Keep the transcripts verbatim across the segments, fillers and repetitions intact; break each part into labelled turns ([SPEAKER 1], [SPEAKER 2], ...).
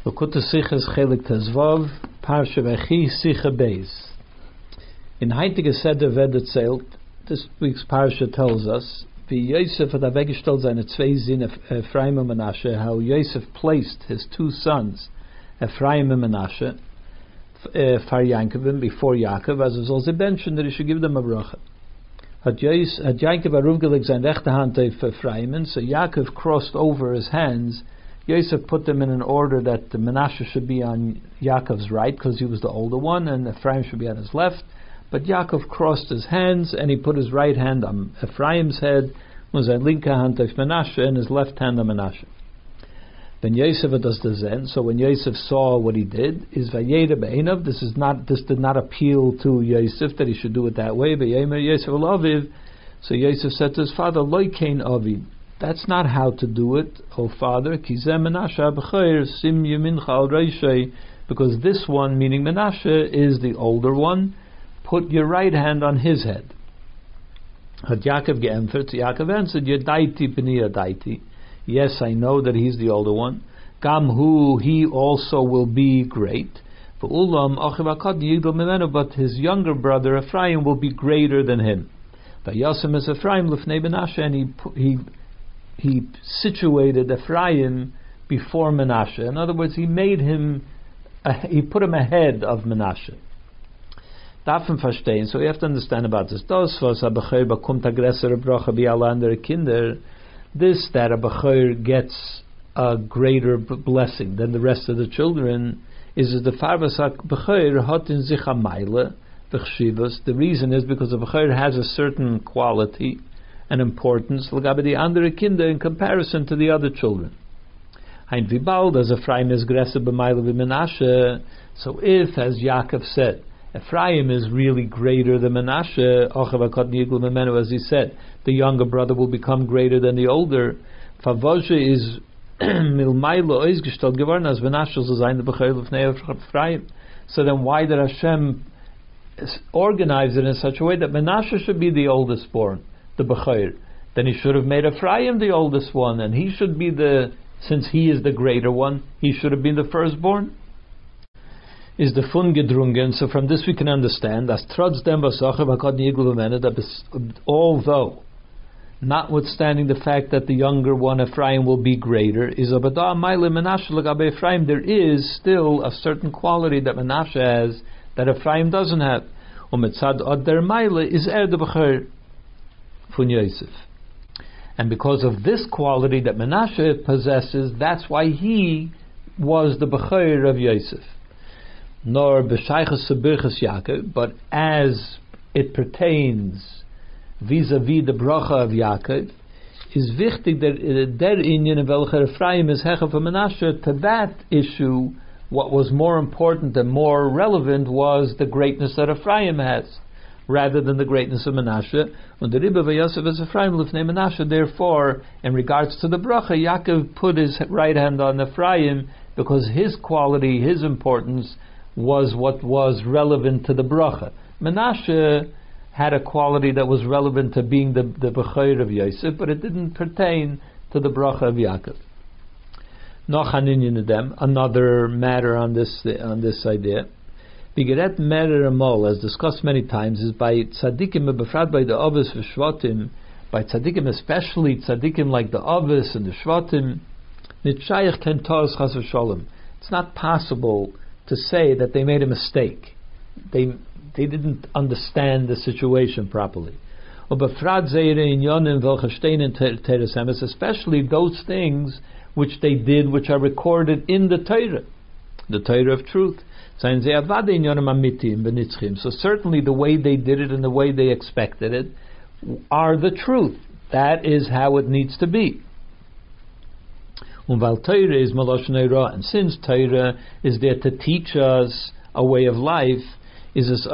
[SPEAKER 1] Lakuta Sichas Chelik Tezvav, Parsha Vechi Sicha Beis. In heintige Seder wird erzählt, this week's Parsha tells us, wie Yosef hat weggestellt seine zwei Söhne Ephraim and Menashe, how Yosef placed his two sons, Ephraim and Menashe, for Yaakov, before Yaakov, as is also mentioned that he should give them a bracha. Had Yaakov aruvgelig sein rechte hand auf Ephraim, so Yaakov crossed over his hands. Yosef put them in an order that the Menashe should be on Yaakov's right because he was the older one, and Ephraim should be on his left. But Yaakov crossed his hands and he put his right hand on Ephraim's head, was a linke hand of Menashe, and his left hand on Menashe. Then Yosef does the zen. So when Yosef saw what he did, is vayeda be'enav. This is not. This did not appeal to Yosef that he should do it that way. But Yosef aviv. So Yosef said to his father, "Lo kain avi." That's not how to do it, O father. Because this one, meaning Menashe, is the older one. Put your right hand on his head. Had Yaakov geantwortet, Yaakov answered, Yadaiti b'ni yadaiti. Yes, I know that he's the older one. Gam hu, he also will be great. But his younger brother Ephraim will be greater than him. Vayasem is Ephraim l'fnei Menashe, and he he he situated Ephraim before Menashe. In other words, he made him, uh, he put him ahead of Menashe. Darfen verstehen. So you have to understand about this. Das was a Bechor bekommt a größere Brache wie alle andere Kinder. This, that a Bechor gets a greater b- blessing than the rest of the children, is the Farvas Bechor hat in sich a Meile, v'chshivas. The reason is because a Bechor has a certain quality and importance l'gabe the andere Kinder in comparison to the other children. Hein wie bald as Ephraim is größer b'Meile v'Menashe. So if, as Yaakov said, Ephraim is really greater than Menashe, as he said, the younger brother will become greater than the older. Favoshe is milmailo oizgestellt geworden as Menashe soll sein der Bechor l'fnei Ephraim. So then why did Hashem organize it in such a way that Menashe should be the oldest born, the Bechor? Then he should have made Ephraim the oldest one, and he should be the, since he is the greater one, he should have been the firstborn. Is the fun gedrungen. So from this we can understand as trotzdem was that although, notwithstanding the fact that the younger one Ephraim will be greater, is there is still a certain quality that Menashe has that Ephraim doesn't have. Is and because of this quality that Menashe possesses, that's why he was the Bechor of Yosef. Nor b'shaychus sabirchus Yaakov, but as it pertains vis-a-vis the bracha of Yaakov, is wichtig that der inyan of welcher Ephraim is hecha for Menashe. To that issue, what was more important and more relevant was the greatness that Ephraim has, rather than the greatness of Menashe. And the Rebbe v'Yosef is Ephraim l'fnei Menashe. Therefore, in regards to the bracha, Yaakov put his right hand on Ephraim because his quality, his importance, was what was relevant to the bracha. Menashe had a quality that was relevant to being the, the Bechor of Yosef, but it didn't pertain to the bracha of Yaakov. Noch an inyan dem, another matter on this on this idea. Bigeret merer amol, as discussed many times, is by tzaddikim befrad by the Avos v'Shvatim, by tzaddikim, especially tzaddikim like the Avos and the Shvatim, nitshayich ken tos chas v'sholem. It's not possible to say that they made a mistake. They they didn't understand the situation properly. Especially those things which they did, which are recorded in the Torah, the Torah of truth. So certainly the way they did it and the way they expected it are the truth. That is how it needs to be. And since Torah is there to teach us a way of life, is so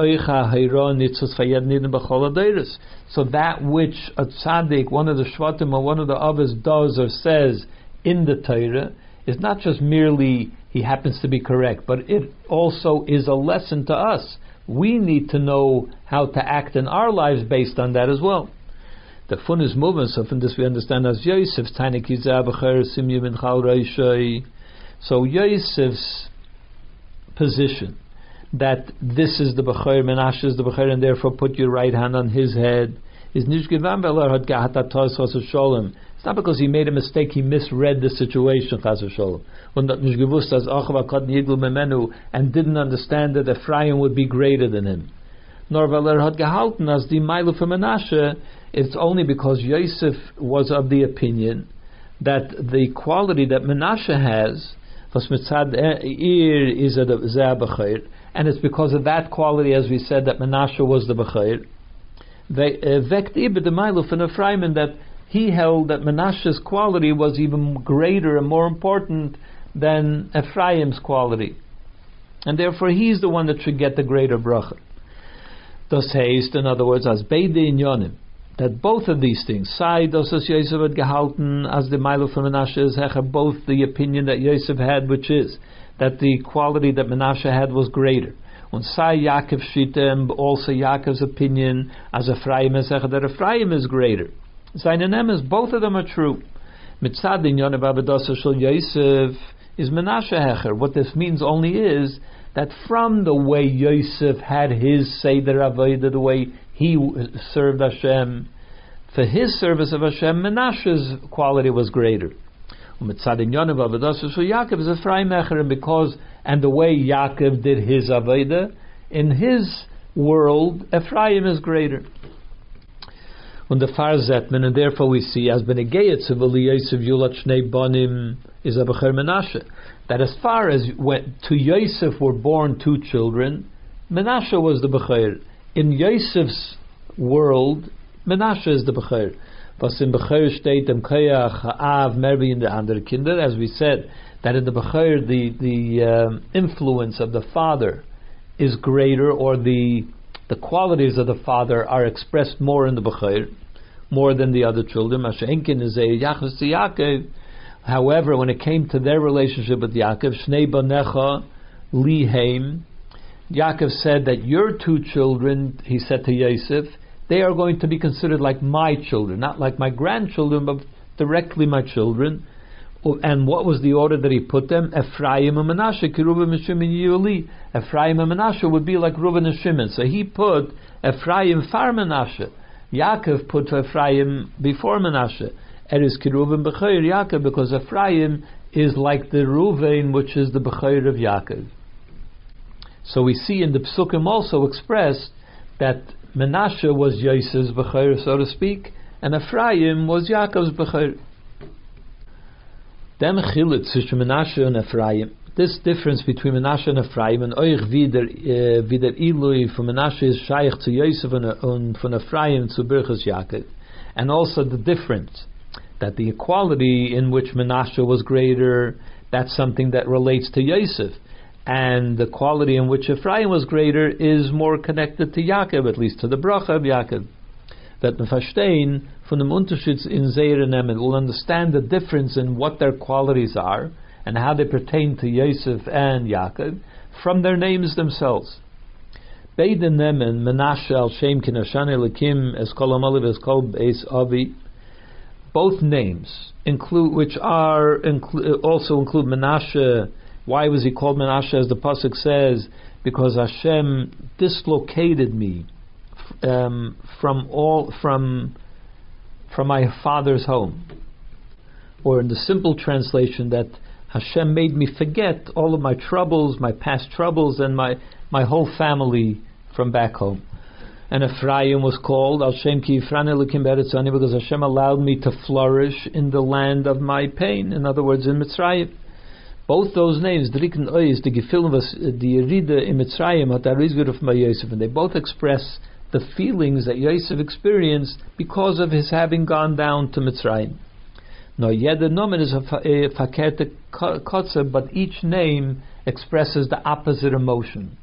[SPEAKER 1] that which a tzaddik, one of the shvatim or one of the others does or says in the Torah, is not just merely he happens to be correct, but it also is a lesson to us. We need to know how to act in our lives based on that as well. The fun is moving, so from this we understand as Yosef, So Yosef's position that this is the Bechor, Menashe is the Bechor, and therefore put your right hand on his head, is Nish Gevam Ve'Lo Had Gehata Tos Chas Sholem. It's not because he made a mistake, he misread the situation, Chas Sholem. When Nish Gevus as Achav Akad Yiglu Memenu, and didn't understand that Ephraim would be greater than him. Nor Ve'Lo Had Gehalten as the Mailu for Menashe. It's only because Yosef was of the opinion that the quality that Menashe has, was mitzad ir is a Bechor, and it's because of that quality, as we said, that Menashe was the Bechor. Vekt ibed the Mailu for Ephraim, and that he held that Menashe's quality was even greater and more important than Ephraim's quality, and therefore he's the one that should get the greater bracha. Das heißt, in other words, as beide inyonim, that both of these things, Sai dosas Yosef had gehalten as the Mailu for Menashe is hecha, both the opinion that Yosef had, which is that the quality that Menashe had was greater. And Sai Yaakov Shita, also Yaakov's opinion as Ephraim is hecha, that Ephraim is greater. Seinen emes, both of them are true. Mitzad inyon abadosa shel Yosef is Menashe hecher. What this means only is that from the way Yosef had his Seder Avodah, the way he served Hashem, for his service of Hashem, Menashe's quality was greater. And because, and the way Yaakov did his Avodah, in his world, Ephraim is greater. And the Far Zetman, and therefore we see, as Benegayet Tzivuli Yosef Yulat Shnei Bonim is a Bechor Menashe, that as far as when to Yosef were born two children, Menashe was the Bechor. In Yosef's world, Menashe is the Bechor. Was in Bechor steht im Koyach Ha'av Mervi in the andere Kinder, as we said, that in the Bechor the the um, influence of the father is greater, or the the qualities of the father are expressed more in the Bechor, more than the other children. Mashenkin is a Yachas to Yaakov. However, when it came to their relationship with Yaakov, Shnei Banecha Liheim, Yaakov said that your two children, he said to Yosef, they are going to be considered like my children, not like my grandchildren, but directly my children. And what was the order that he put them? Ephraim and Menashe, Kirubim and Shimon Yuli. Ephraim and Menashe would be like Reuben and Shimon. So he put Ephraim far Menashe. Yaakov put Ephraim before Menashe. It is Kirubim Bechor Yaakov, because Ephraim is like the Reuven, which is the Bechor of Yaakov. So we see in the Psukim also expressed that Menashe was Yosef's Bechor, so to speak, and Ephraim was Yaakov's Bechor. Dem Chilut zwischen Menashe and Ephraim. This difference between Menashe and Ephraim, and Oich wieder wieder Ilui from Menashe is Shaykh to Yosef and from Ephraim to Birchas Yaakov, and also the difference that the equality in which Menashe was greater, that's something that relates to Yosef, and the quality in which Ephraim was greater is more connected to Yaakov, at least to the bracha of Yaakov. That we verstehen von dem Unterschied in Zeir and Emet, will understand the difference in what their qualities are and how they pertain to Yosef and Yaakov from their names themselves. Beide Nemen, Menashe al Shem Kinashan Elikim es Kol Amalev es Kol Beis Avi. Both names include, which are inclu- also include Menashe. Why was he called Menashe? As the pasuk says, because Hashem dislocated me um, from all from from my father's home. Or in the simple translation, that Hashem made me forget all of my troubles, my past troubles, and my my whole family from back home. And Ephraim was called Al Shem Ki Yifran Elokim Be'eretz Ani, because Hashem allowed me to flourish in the land of my pain. In other words, in Mitzrayim. Both those names, Driken Ois, the Gefilim was the Yerida in Mitzrayim, hat Arizguruf Ma Yosef, and they both express the feelings that Yosef experienced because of his having gone down to Mitzrayim. Now, Yeder Nomen is a fakerte kotzer, but each name expresses the opposite emotion.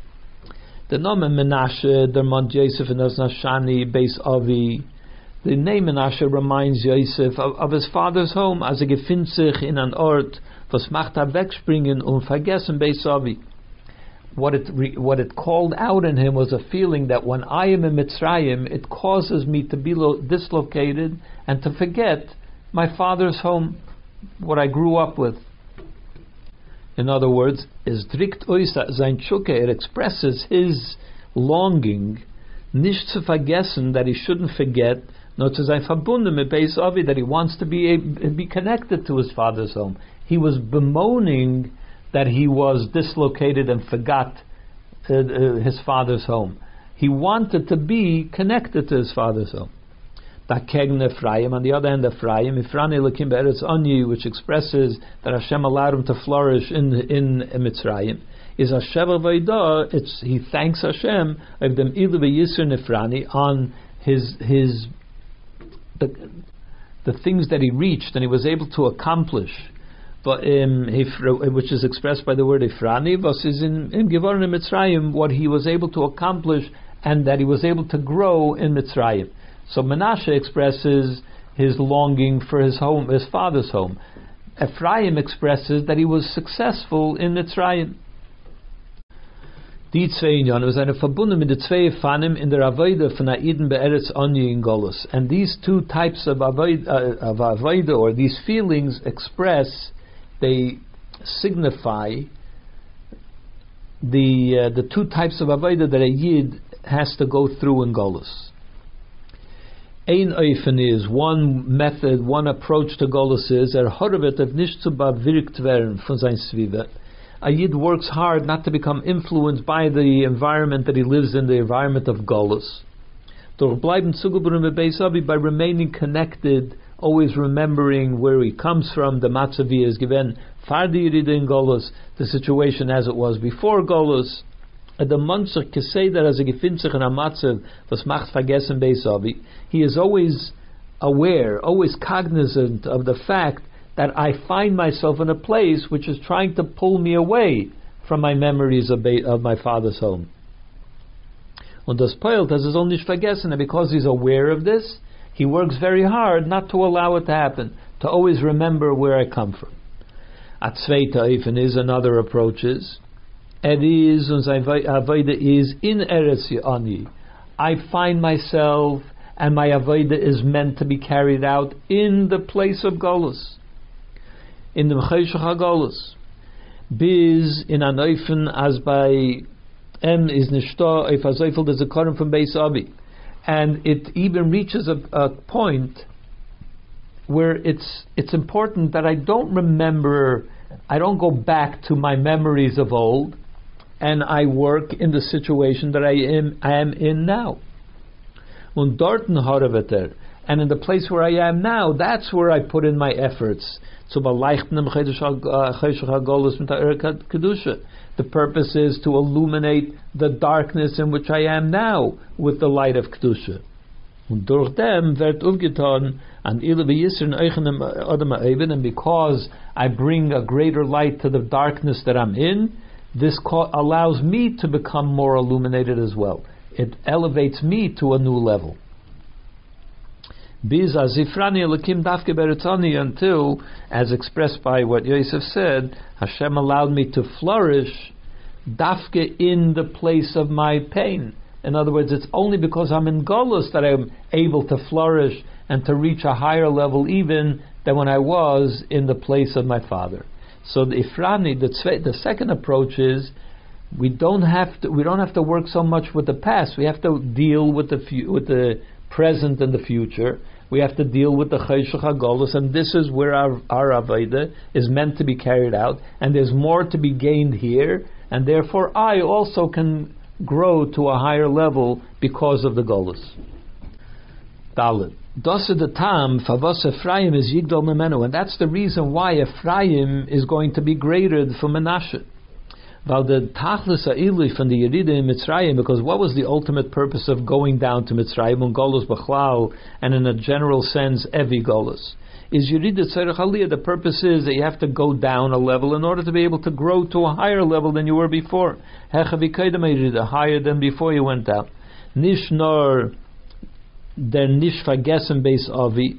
[SPEAKER 1] The Nomen Menashe, Dermont Yosef, and Oznashani, Beis Avi. The name Menashe reminds Yosef of, of his father's home, as a gefindt sich in an Ort, was macht er wegspringen und vergessen Beis Avi. What it re, what it called out in him was a feeling that when I am in Mitzrayim, it causes me to be lo- dislocated and to forget my father's home, what I grew up with. In other words, is drikt oisa sein Tshuke, it expresses his longing, nicht zu vergessen, that he shouldn't forget, not zu sein verbunden mit Beis Avi, that he wants to be be connected to his father's home. He was bemoaning that he was dislocated and forgot uh, uh, his father's home. He wanted to be connected to his father's home. Kegen Ephraim, on the other hand, Ephraim, Ifrani Elokim Be'eretz Anyi, which expresses that Hashem allowed him to flourish in in Mitzrayim, is Hashem Avayda. It's he thanks Hashem of them Ilu Yisr Nefrani on his his the the things that he reached and he was able to accomplish. But um, which is expressed by the word Ifrani, was is in in Givorn Mitzrayim what he was able to accomplish and that he was able to grow in Mitzrayim. So Menashe expresses his longing for his home, his father's home. Ephraim expresses that he was successful in Mitzrayim. Die zwei Inyan was eine verbunden mit den zwei Fanim in der Avodah von Aiden be'eretz Anyi in Golus. And these two types of Avodah, uh, of Avodah, or these feelings express, they signify the uh, the two types of Avodah that a Yid has to go through in Golus. Ein Eifen is one method, one approach to Golus is er horvet of nicht zu bewirkt werden von sein Zwiebel. A Yid works hard not to become influenced by the environment that he lives in, the environment of Golus. Doch bleiben zugebunden mit Beis Avi, by remaining connected, always remembering where he comes from, the matzav he is given, far die Yerida in Golus, the situation as it was before Golus. The Munzer Keseder as a gefindt sich in a matzav was macht vergessen Beis Avi. He is always aware, always cognizant of the fact that I find myself in a place which is trying to pull me away from my memories of, Be- of my father's home. Und das Poel, das ist auch nicht vergessen, and because he's aware of this, he works very hard not to allow it to happen, to always remember where I come from. A zweite Eifen is another approach is, it is, und sein Avodah is in Eretz Ani. I find myself, and my Avodah is meant to be carried out in the place of Golus, in the Mecheshach HaGolus. Biz in an Eifen as by em is nishta if azoifel there's a Korim from Beis Avi, and it even reaches a, a point where it's it's important that I don't remember, I don't go back to my memories of old, and I work in the situation that I am I am in now. Und dorten haraveter, and in the place where I am now, that's where I put in my efforts. The purpose is to illuminate the darkness in which I am now with the light of Kedusha. And because I bring a greater light to the darkness that I'm in, this allows me to become more illuminated as well. It elevates me to a new level. Until, as expressed by what Yosef said, Hashem allowed me to flourish dafke in the place of my pain. In other words, it's only because I'm in Golus that I'm able to flourish and to reach a higher level even than when I was in the place of my father. So the Ifrani, the, tzve, the second approach is we don't have to we don't have to work so much with the past. We have to deal with the fu- with the present and the future. We have to deal with the Cheshach HaGolus, and this is where our, our Avodah is meant to be carried out, and there's more to be gained here, and therefore I also can grow to a higher level because of the Golus. Dalet. Das is the tam favos Ephraim is yigdol memenu, and that's the reason why Ephraim is going to be greater from Menashe. Weil the tachlis ha'ilui from the Yerida in Mitzrayim, because what was the ultimate purpose of going down to Mitzrayim, on Golus B'chlal, and in a general sense, Evi Golus, is Yerida Tzerech Aliyah. The purpose is that you have to go down a level in order to be able to grow to a higher level than you were before. Higher than before you went down. Nish nor der nish vergessen Beis Avi.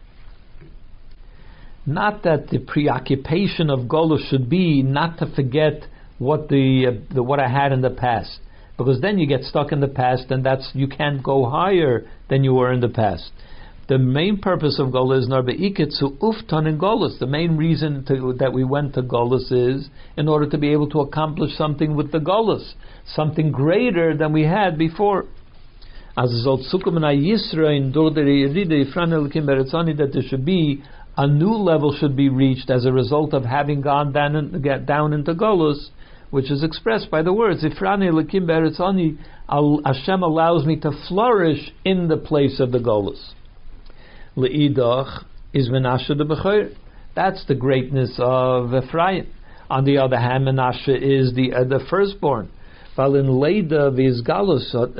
[SPEAKER 1] Not that the preoccupation of Golus should be not to forget what the, uh, the what I had in the past, because then you get stuck in the past, and that's you can't go higher than you were in the past. The The main purpose of Golus is Narbeikitzu Uftan in Golus. The main reason to, that we went to Golus is in order to be able to accomplish something with the Golus, something greater than we had before. As a result, that there should be a new level should be reached as a result of having gone down, in, get down into Golus, which is expressed by the words Ifrani Elikim Beretzani. Hashem allows me to flourish in the place of the Golus. Le'idach is Menashe the Bechoir. That's the greatness of Ephraim. On the other hand, Menashe is the uh, the firstborn. While in Leida Vizgalus, uh,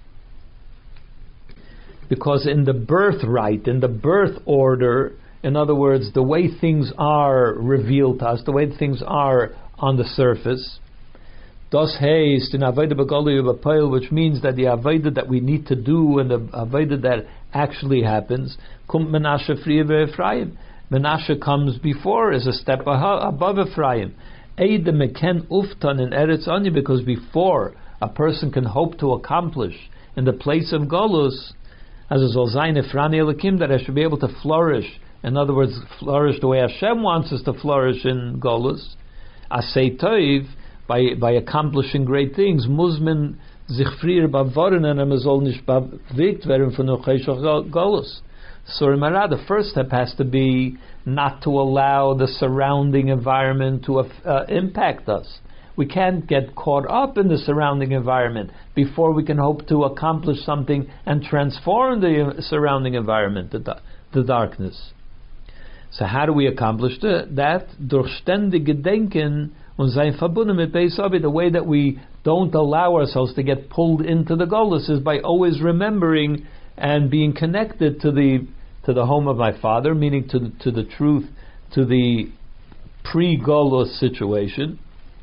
[SPEAKER 1] because in the birthright, in the birth order, in other words, the way things are revealed to us, the way things are on the surface, Das heißt in Avodah B'Golui B'Poil, which means that the Avodah that we need to do and the Avodah that actually happens, Kum Menashe Friya Ephraim. Menashe comes before, is a step above Ephraim. Eide Meken Uftan in Eretz Ani, because before a person can hope to accomplish in the place of Golus, as a Zolzain Efrani Elikim, that I should be able to flourish. In other words, flourish the way Hashem wants us to flourish in Golus. Asei Toiv, by by accomplishing great things. Muzmin sich frier bavoren and er soll nicht bewegt werden von der Golus. So the first step has to be not to allow the surrounding environment to uh, impact us. We can't get caught up in the surrounding environment before we can hope to accomplish something and transform the surrounding environment, the, the darkness. So how do we accomplish that? Durch ständige Denken und sein verbunden mit Beis Abi. The way that we don't allow ourselves to get pulled into the Golus is by always remembering and being connected to the to the home of my father, meaning to the, to the truth, to the pre-Golus situation.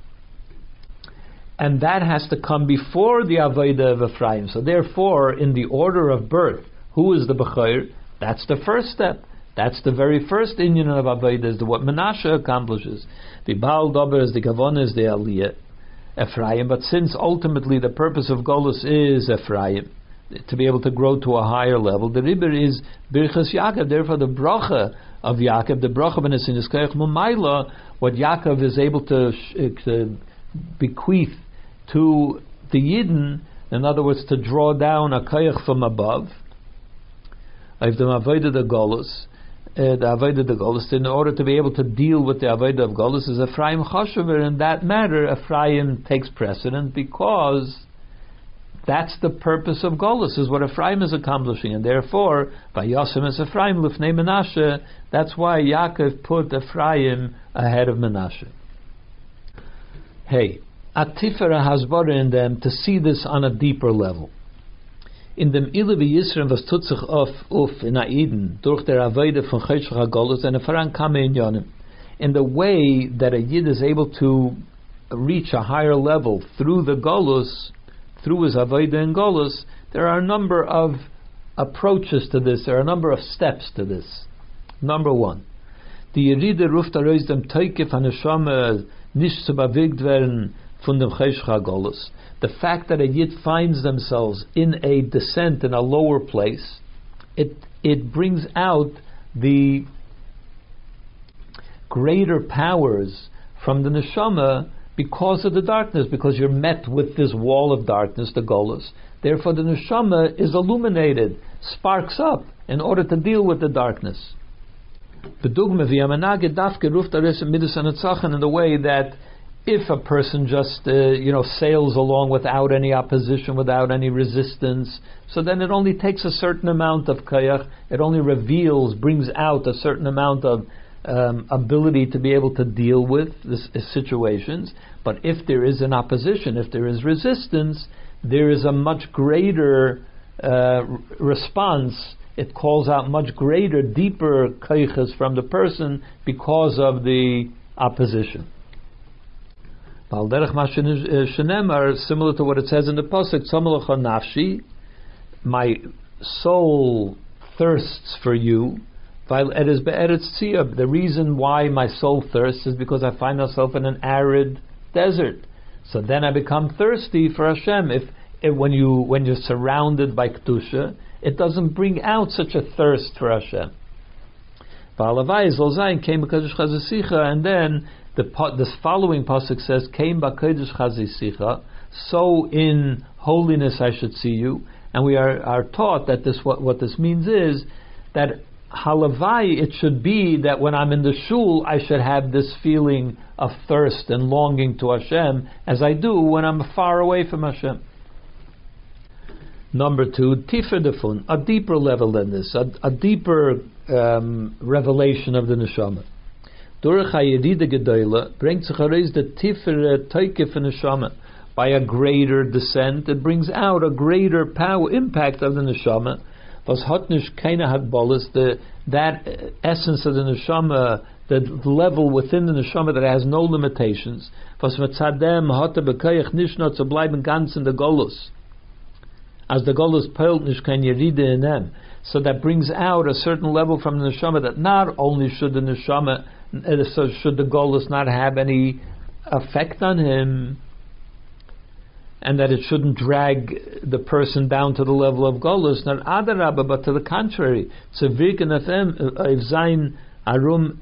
[SPEAKER 1] And that has to come before the Avodah of Ephraim. So therefore, in the order of birth, who is the Bechoir? That's the first step. That's the very first inyan of Avodah, is the, what Menashe accomplishes. The Baal Dober is the Gavon is the Aliyah, Ephraim. But since ultimately the purpose of Golus is Ephraim, to be able to grow to a higher level, the Ribber is Birchas Yaakov. Therefore, the bracha of Yaakov, the bracha b'nesin iskayach mumayla, what Yaakov is able to, to bequeath to the Yidden, in other words, to draw down a kayach from above. I've the avodah the Golus. Uh, the Avodah the Golus, in order to be able to deal with the Avodah of Golus, is Ephraim Choshever. In that matter, Ephraim takes precedent because that's the purpose of Golus, is what Ephraim is accomplishing, and therefore, by Yosem es Ephraim Lifnei Menashe, that's why Yaakov put Ephraim ahead of Menashe. Hey, Atifera has brought in them to see this on a deeper level. In dem Ile wie Yisrael was tut sich auf auf in Aiden durch der Avodah von Cheshach HaGolus and Ephraim Kame in Yonim. In the way that a Yid is able to reach a higher level through the Golus, through his Avodah in Golus, there are a number of approaches to this, there are a number of steps to this. Number one, die Yeride ruft arois dem Teike von Neshama nicht zu bewegt werden von dem Cheshach HaGolus. The fact that a Yid finds themselves in a descent in a lower place, it it brings out the greater powers from the neshama because of the darkness, because you're met with this wall of darkness, the Golus. Therefore, the neshama is illuminated, sparks up in order to deal with the darkness. In the way that if a person just uh, you know sails along without any opposition, without any resistance, so then it only takes a certain amount of kayach. It only reveals, brings out a certain amount of um, ability to be able to deal with this uh, situations. But if there is an opposition, if there is resistance, there is a much greater uh, response. It calls out much greater, deeper kayachas from the person because of the opposition. Similar to what it says in the pasuk, nafshi, my soul thirsts for you. The reason why my soul thirsts is because I find myself in an arid desert. So then I become thirsty for Hashem. If, if when you when you're surrounded by kedusha it doesn't bring out such a thirst for Hashem. And then the this following pasuk says, "Came b'kodesh chazisicha." So in holiness I should see you, and we are, are taught that this what what this means is that halavai, it should be that when I'm in the shul I should have this feeling of thirst and longing to Hashem as I do when I'm far away from Hashem. Number two, tifer defun, a deeper level than this, a, a deeper um, revelation of the neshama. Durch hayedide gedoyle brings sich heraus the tifer teike von neshama. By a greater descent, it brings out a greater power, impact of the neshama. Was hat nicht keine Hagbolas, the that essence of the neshama, the level within the neshama that has no limitations. Was mit zadem hat er bekoich nicht nur zu bleiben ganz in the golus. As the golus peilt nicht kein yeride in them. So that brings out a certain level from the neshama that not only should the neshama, so should the golus not have any effect on him, and that it shouldn't drag the person down to the level of golus, not adarabba, but to the contrary. So virken of them, if zayin arum,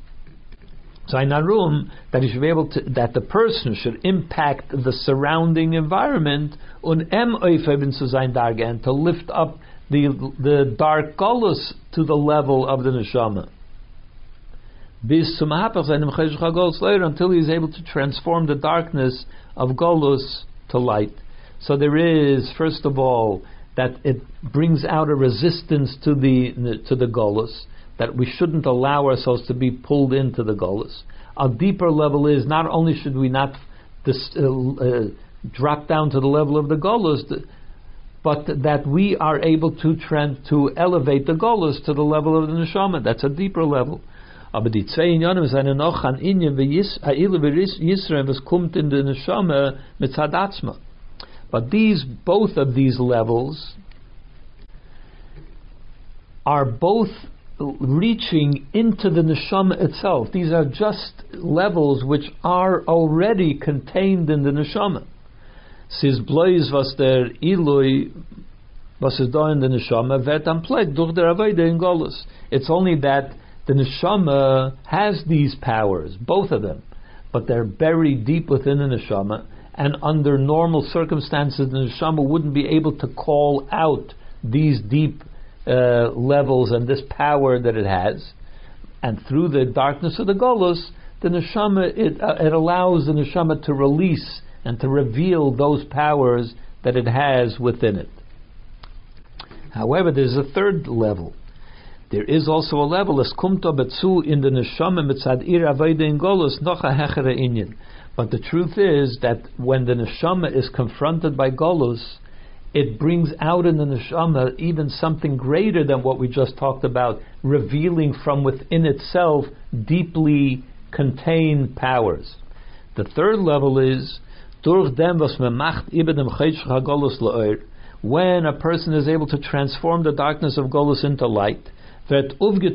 [SPEAKER 1] zayin arum, that he should be able to, that the person should impact the surrounding environment, un em oifebin zu zayin darga, and to lift up the the dark golus to the level of the neshama. Bis zum hapach zayin mchesh chagolus later, until he is able to transform the darkness of golus to light. So there is, first of all, that it brings out a resistance to the to the golus, that we shouldn't allow ourselves to be pulled into the golus. A deeper level is not only should we not dis, uh, uh, drop down to the level of the golus, but that we are able to trend, to elevate the golus to the level of the neshama. That's a deeper level. Aber die zwei Inyanim sind noch an Inyan v'Yisrael v'Yisrael was kommt in the neshama mitzad atzma. But these, both of these levels, are both reaching into the neshama itself. These are just levels which are already contained in the neshama. Sis blois was der Ilui was is da in the neshama vet am plek durch der Avodah in Golus. It's only that the neshama has these powers, both of them, but they're buried deep within the neshama, and under normal circumstances the neshama wouldn't be able to call out these deep uh, levels and this power that it has. And through the darkness of the golus, the neshama, it, uh, it allows the neshama to release and to reveal those powers that it has within it. However, there's a third level. There is also a level as kumto betzu in the neshama mitzad ir avodah in golus noch a hechere inyan. But the truth is that when the neshama is confronted by golus, it brings out in the neshama even something greater than what we just talked about, revealing from within itself deeply contained powers. The third level is durch dem was me macht über dem chayshach hagolus le'or, when a person is able to transform the darkness of golus into light. This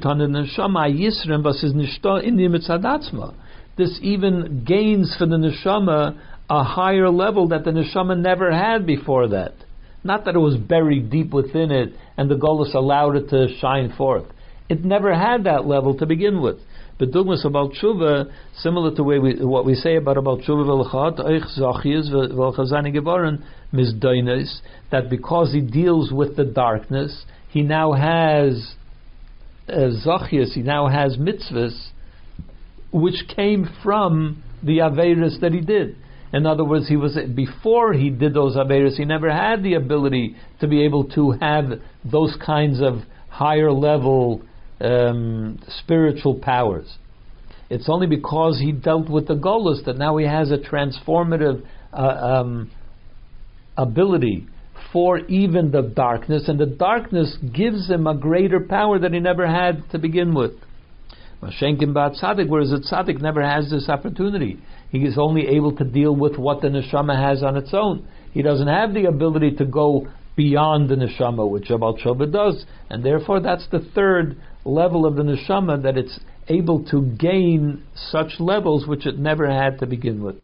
[SPEAKER 1] even gains for the neshama a higher level that the neshama never had before that. Not that it was buried deep within it and the golus allowed it to shine forth. It never had that level to begin with. But dogmas about tshuva, similar to way we, what we say about about tshuva v'lchat oich zachias v'lchazani gebaran mizdoinis, that because he deals with the darkness, he now has uh, zachias, he now has mitzvahs, which came from the averis that he did. In other words, he was before he did those averis, he never had the ability to be able to have those kinds of higher level um, spiritual powers. It's only because he dealt with the golus that now he has a transformative uh, um, ability for even the darkness, and the darkness gives him a greater power that he never had to begin with. Whereas a tzaddik never has this opportunity. He is only able to deal with what the neshama has on its own. He doesn't have the ability to go beyond the neshama, which a Baal Tshuva does, and therefore that's the third level of the neshama, that it's able to gain such levels which it never had to begin with.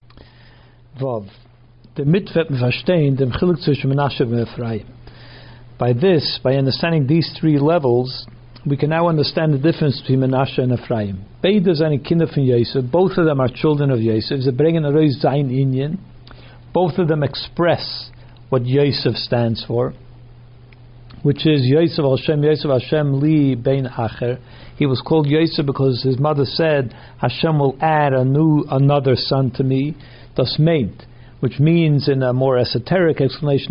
[SPEAKER 1] Vav. The mitzvah verstehen dem Chiluk zwischen Menashe und Ephraim. By this, by understanding these three levels, we can now understand the difference between Menashe and Ephraim. Beide zijn kinder van Yosef. Both of them are children of Yosef. Ze brengen een reus zijn inyan. Both of them express what Yosef stands for, which is Yosef Hashem, Yosef Hashem li bein acher. He was called Yosef because his mother said, Hashem will add a new, another son to me, das meint, which means in a more esoteric explanation,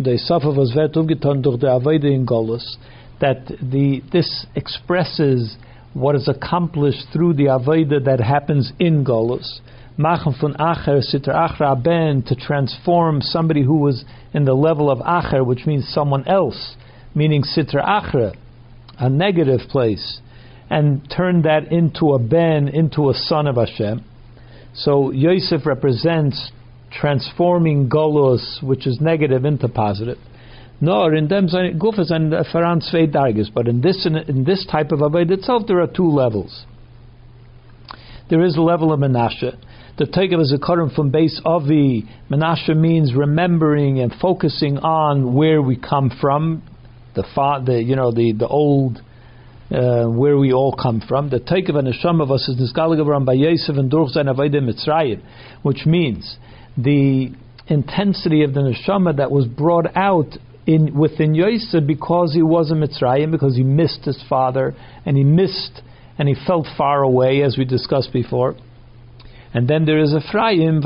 [SPEAKER 1] that the this expresses what is accomplished through the avodah that happens in Golus. Machen von acher, sitra achra ben, to transform somebody who was in the level of acher, which means someone else, meaning sitra achra, a negative place, and turn that into a ben, into a son of Hashem. So Yosef represents transforming Golus, which is negative, into positive. Nor in them gufas and faran zwei darges, but in this in, in this type of avodah itself, there are two levels. There is a level of Menashe. The Tegev is a Zikaron from base Avi. Menashe means remembering and focusing on where we come from, the fa- the you know the the old uh, where we all come from. The Tegev and Neshama of us is Nisgaligavram by Yosef and Durch Zayin Avodah Mitzrayim, which means the intensity of the Neshama that was brought out in within Yosef because he was a Mitzrayim, because he missed his father and he missed and he felt far away, as we discussed before. And then there is Ephraim.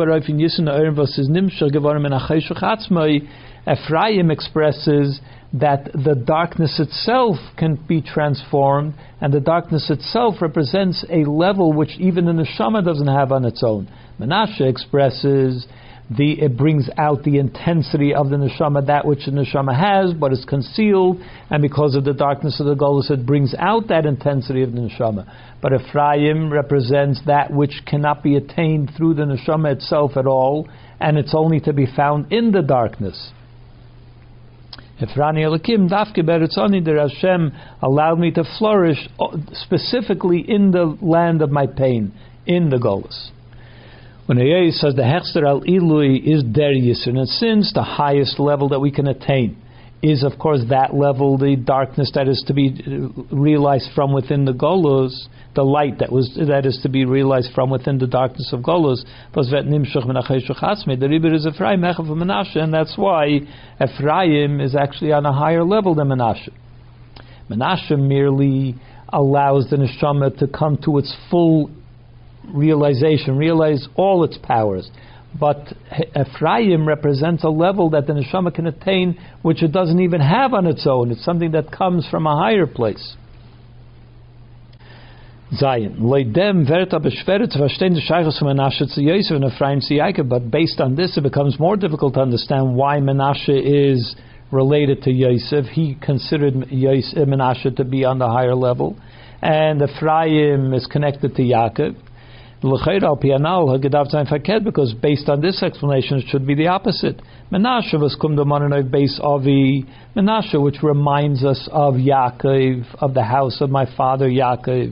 [SPEAKER 1] Ephraim expresses that the darkness itself can be transformed, and the darkness itself represents a level which even the neshama doesn't have on its own. Menashe expresses the it brings out the intensity of the neshama, that which the neshama has, but is concealed, and because of the darkness of the golus, it brings out that intensity of the neshama. But Ephraim represents that which cannot be attained through the neshama itself at all, and it's only to be found in the darkness. Efrani Elikim Dafke Beritzoni, der Hashem allowed me to flourish specifically in the land of my pain, in the golus. When Hayei says the Hechster al Ilui is Der Yisr, and since the highest level that we can attain is, of course, that level, the darkness that is to be realized from within the Golus, the light that was that is to be realized from within the darkness of Golus. The Rebbe is Ephraim, Echav Menashe, and that's why Ephraim is actually on a higher level than Menashe. Menashe merely allows the neshama to come to its full realization, realize all its powers. But Ephraim represents a level that the neshama can attain, which it doesn't even have on its own. It's something that comes from a higher place. Zion. But based on this, it becomes more difficult to understand why Menashe is related to Yosef. He considered Yosef, Menashe to be on the higher level, and Ephraim is connected to Yaakov. Because based on this explanation, it should be the opposite. Menashe was kumdamananov base avi Menashe, which reminds us of Yaakov, of the house of my father Yaakov.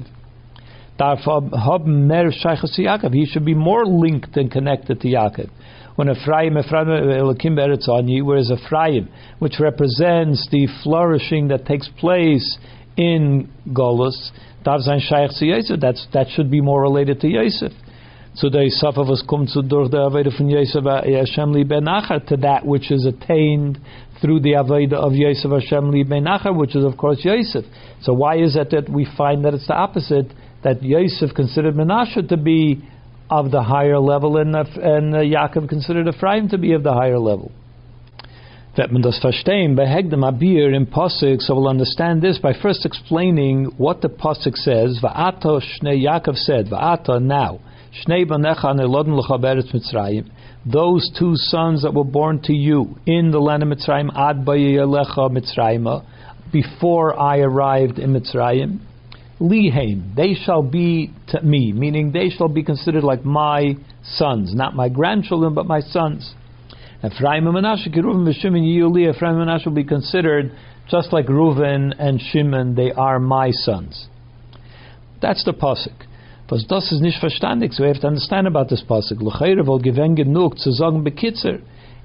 [SPEAKER 1] He should be more linked and connected to Yaakov. When Ephraim, Ephraim, whereas Ephraim, which represents the flourishing that takes place in Golus, That's, that should be more related to Yosef. So the Yisaf of us comes to durch the Aveda from Yosef Hashem li ben Achar, to that which is attained through the Aveda of Yosef Hashem li ben Achar, which is of course Yosef. So why is it that we find that it's the opposite, that Yosef considered Menashe to be of the higher level and, and uh, Yaakov considered Ephraim to be of the higher level? That man does verstehen by Hegdem Abir in Pasuk, so we'll understand this by first explaining what the Pasuk says. Va'ata Shnei, Yaakov said, Va'ata, now, Shnei banecha nelodin lecha beretz Mitzrayim, those two sons that were born to you in the land of Mitzrayim, ad bayelecha Mitzrayim, before I arrived in Mitzrayim, liheim, they shall be to me, meaning they shall be considered like my sons, not my grandchildren, but my sons. Ephraim and Menashe, Reuven and Shimon, Yuli, Ephraim and Menashe will be considered just like Reuven and Shimon. They are my sons. That's the pasuk. But das ist nicht verstandig. So we have to understand about this pasuk. L'chayre vol given genug zu sagen bekitzer.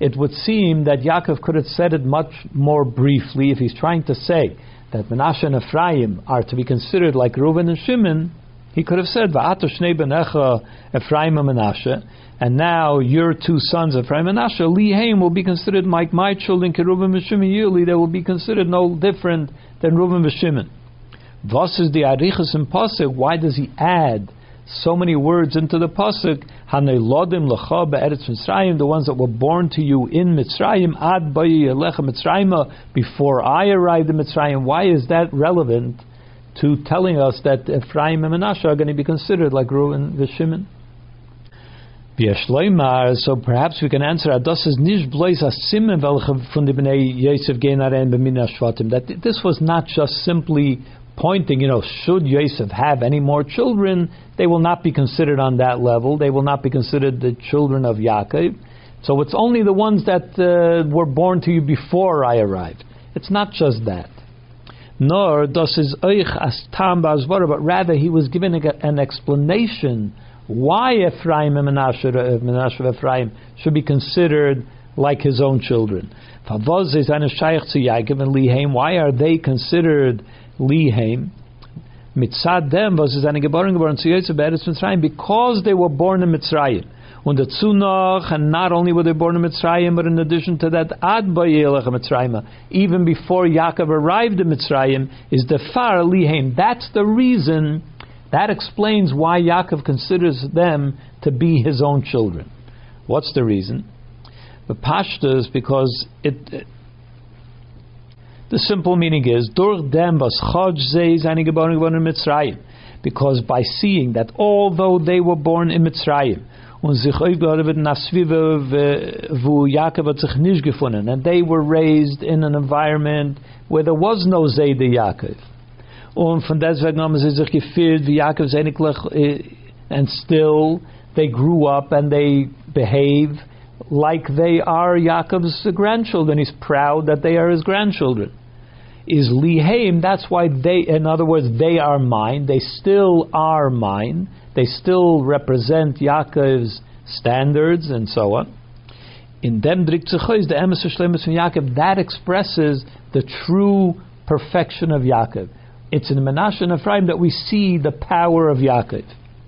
[SPEAKER 1] it would seem that Yaakov could have said it much more briefly if he's trying to say that Menashe and Ephraim are to be considered like Reuven and Shimon. He could have said, Va'ata shnei benecha Ephraim and Menashe, and now your two sons, Ephraim and Menashe, Lihaim, will be considered like my children, Reuven and Shimon, Yuli, they will be considered no different than Reuven and Shimon. Vos is the arichas in pasuk? Why does he add so many words into the pasuk? Haneilodim lecha be'eretz Mitzrayim, the ones that were born to you in Mitzrayim, ad bayi yelecha Mitzrayim, before I arrived in Mitzrayim. Why is that relevant to telling us that Ephraim and Menashe are going to be considered like Reuven and Shimon? So perhaps we can answer that this was not just simply pointing, you know, should Yosef have any more children, they will not be considered on that level. They will not be considered the children of Yaakov. So it's only the ones that uh, were born to you before I arrived. It's not just that. Nor das is oich as tam ba'azvara, but rather he was giving an explanation why Ephraim and Menashe, Menashe and Ephraim should be considered like his own children. Why are they considered Lihaim? Because they were born in Mitzrayim. And not only were they born in Mitzrayim, but in addition to that, Ad Bayelech Mitzrayim, even before Yaakov arrived in Mitzrayim, is the Far Lihaim. That's the reason. That explains why Yaakov considers them to be his own children. What's the reason? The Pashta is because it, it. The simple meaning is Durch dem was Chod zei seine geboren geworden in Mitzrayim, because by seeing that although they were born in Mitzrayim, und sich aufgehoben wird nach Zwiebel, wo Yaakov hat sich nicht gefunden, and they were raised in an environment where there was no Zayde Yaakov. Und von deswegen haben sie sich gefühlt wie Yaakov Zeiniglich, and still they grew up and they behave like they are Yaakov's grandchildren. He's proud that they are his grandchildren. Is Lihaim, that's why they, in other words, they are mine. They still are mine. They still represent Yaakov's standards and so on. In dem drikt sich aus the emes shlemus from Yaakov, that expresses the true perfection of Yaakov. It's in Menashe and Ephraim that we see the power of Yaakov.